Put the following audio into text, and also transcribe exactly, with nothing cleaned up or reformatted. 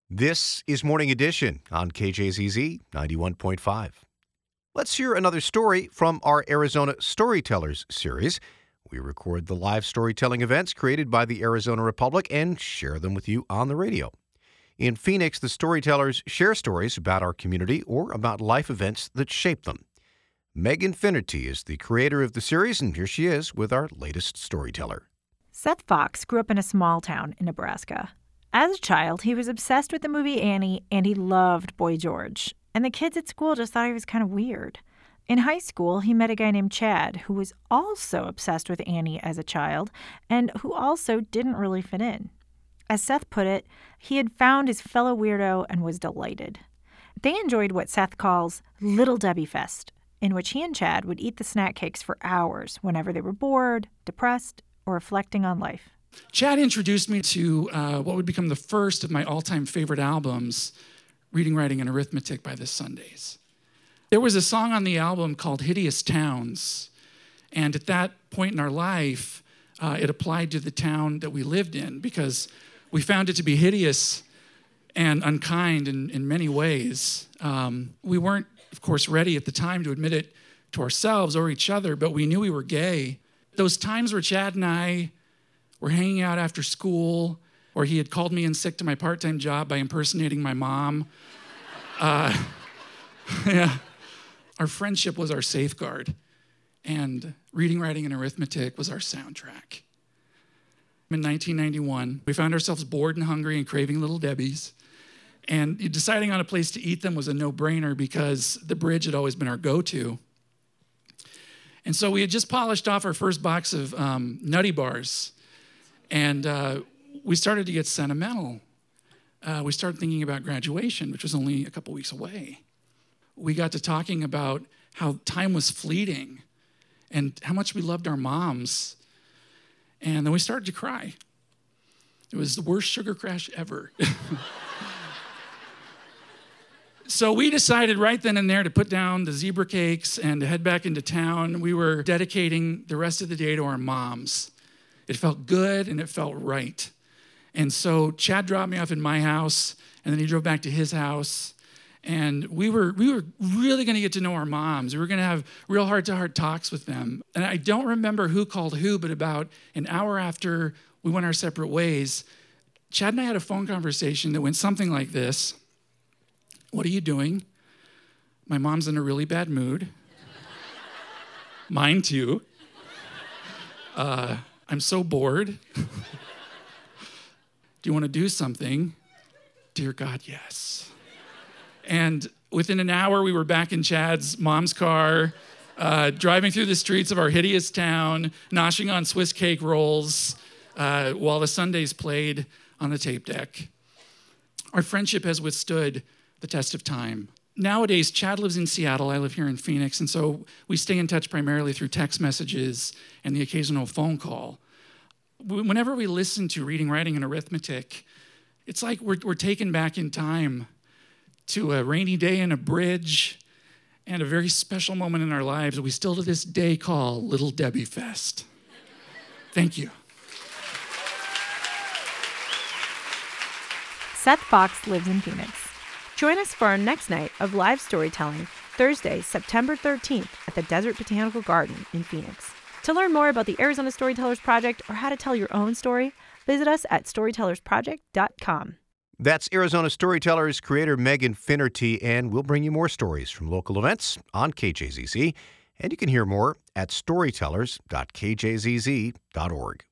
This is Morning Edition on K J Z Z ninety-one point five. Let's hear another story from our Arizona Storytellers series. We record the live storytelling events created by the Arizona Republic and share them with you on the radio. In Phoenix, the storytellers share stories about our community or about life events that shape them. Megan Finnerty is the creator of the series, and here she is with our latest storyteller. Seth Fox grew up in a small town in Nebraska. As a child, he was obsessed with the movie Annie, and he loved Boy George. And the kids at school just thought he was kind of weird. In high school, he met a guy named Chad, who was also obsessed with Annie as a child, and who also didn't really fit in. As Seth put it, he had found his fellow weirdo and was delighted. They enjoyed what Seth calls Little Debbie Fest, in which he and Chad would eat the snack cakes for hours whenever they were bored, depressed, or reflecting on life. Chad introduced me to uh, what would become the first of my all-time favorite albums, Reading, Writing, and Arithmetic by the Sundays. There was a song on the album called Hideous Towns, and at that point in our life, uh, it applied to the town that we lived in because we found it to be hideous and unkind in, in many ways. Um, we weren't, of course, ready at the time to admit it to ourselves or each other, but we knew we were gay. Those times where Chad and I were hanging out after school, or he had called me in sick to my part-time job by impersonating my mom. Uh, yeah. Our friendship was our safeguard, and Reading, Writing, and Arithmetic was our soundtrack. In nineteen ninety-one, we found ourselves bored and hungry and craving Little Debbie's, and deciding on a place to eat them was a no-brainer because the Bridge had always been our go-to. And so we had just polished off our first box of um, Nutty Bars, and uh, we started to get sentimental. Uh, we started thinking about graduation, which was only a couple weeks away. We got to talking about how time was fleeting and how much we loved our moms. And then we started to cry. It was the worst sugar crash ever. So we decided right then and there to put down the zebra cakes and to head back into town. We were dedicating the rest of the day to our moms. It felt good and it felt right. And so Chad dropped me off in my house, and then he drove back to his house. And we were we were really going to get to know our moms. We were going to have real heart-to-heart talks with them. And I don't remember who called who, but about an hour after we went our separate ways, Chad and I had a phone conversation that went something like this. What are you doing? My mom's in a really bad mood. Mine too. Uh, I'm so bored. Do you want to do something? Dear God, yes. And within an hour, we were back in Chad's mom's car, uh, driving through the streets of our hideous town, noshing on Swiss cake rolls, uh, while the Sundays played on the tape deck. Our friendship has withstood the test of time. Nowadays, Chad lives in Seattle, I live here in Phoenix, and so we stay in touch primarily through text messages and the occasional phone call. Whenever we listen to Reading, Writing, and Arithmetic, it's like we're, we're taken back in time to a rainy day in a bridge and a very special moment in our lives that we still to this day call Little Debbie Fest. Thank you. Seth Fox lives in Phoenix. Join us for our next night of live storytelling, Thursday, September thirteenth at the Desert Botanical Garden in Phoenix. To learn more about the Arizona Storytellers Project or how to tell your own story, visit us at storytellers project dot com. That's Arizona Storytellers creator Megan Finnerty, and we'll bring you more stories from local events on K J Z Z, and you can hear more at storytellers dot k j z z dot org.